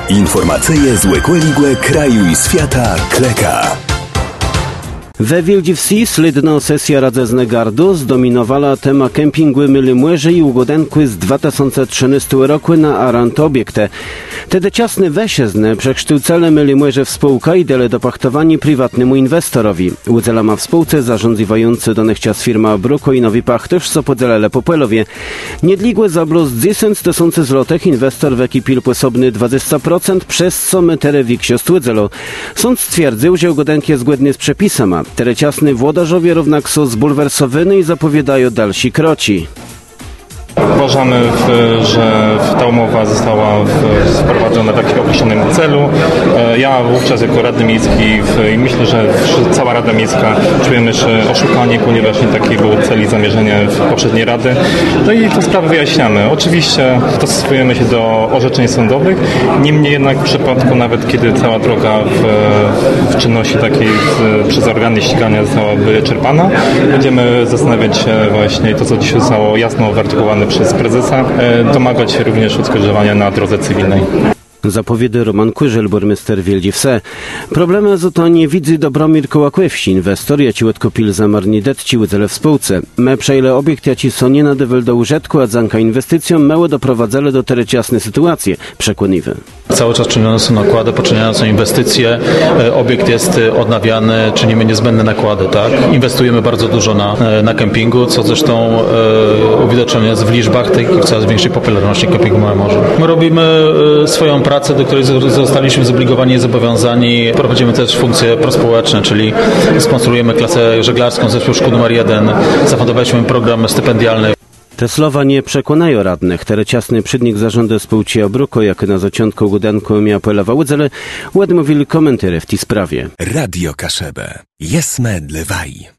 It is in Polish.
Informacyje z Łekłe kraju i świata Kleka. We Wieldziwsi slidna sesja Radze z Negardu zdominowała tema kempingu Myli Młyży i ugodenku z 2013 roku na arant obiekte. Tedy ciasny wesiezne przekształcele Myli Młyży w spółka i dele dopachtowani prywatnemu inwestorowi. Udzela ma w spółce zarządzający donechcias firma Obruko i nowi pachtyż co podzelele Popłelowie. Niedligłe zabluz 10 tysięcy złotych inwestor w ekipil posobny 20%, przez co metere wiksio stłudzelo. Sąd stwierdził, że ugodenk jest zgodny z przepisama. Tereciasny włodarzowie równak są zbulwersowyny i zapowiadają dalsi kroci. Uważamy, że ta umowa została wprowadzona w takim określonym celu. Ja wówczas jako radny miejski i myślę, że cała Rada Miejska czujemy się oszukani, ponieważ nie taki był cel i zamierzenie poprzedniej Rady. No i tę sprawę wyjaśniamy. Oczywiście dostosujemy się do orzeczeń sądowych, niemniej jednak w przypadku nawet kiedy cała droga w czynności takiej przez organy ścigania została wyczerpana, będziemy zastanawiać się właśnie to, co dzisiaj zostało jasno wyartykułowane przez prezesa, domagać się również oskarżowania na drodze cywilnej. Zapowiedy Roman Kurzel, burmister Wieldziwse. Problemy z to nie widzi Dobromir Kołakłewsi, inwestor, jaci łetkopil zamarni detci łydzele w spółce. Me przejle obiekt, jaci są nie nadywyl do użytku, a zanka inwestycją małe doprowadzele do tereciasnej sytuacje, przekłoniwy. Cały czas czynione są nakłady, poczyniane są inwestycje, obiekt jest odnawiany, czynimy niezbędne nakłady, tak? Inwestujemy bardzo dużo na kempingu, co zresztą uwidocznione jest w liczbach tej coraz większej popularności kempingu Małe Morze. My robimy swoją pracę, do której zostaliśmy zobligowani i zobowiązani. Prowadzimy też funkcje prospołeczne, czyli sponsorujemy klasę żeglarską zespół szkół nr 1, zafundowaliśmy program stypendialny. Te słowa nie przekonają radnych. Tereciasny przydnik zarządu spółki Obruko, jak na zaciątku gudanku miał Polewa Łydzele, ładmówili komentarze w tej sprawie. Radio Kaszebę. Jesme dlewaj.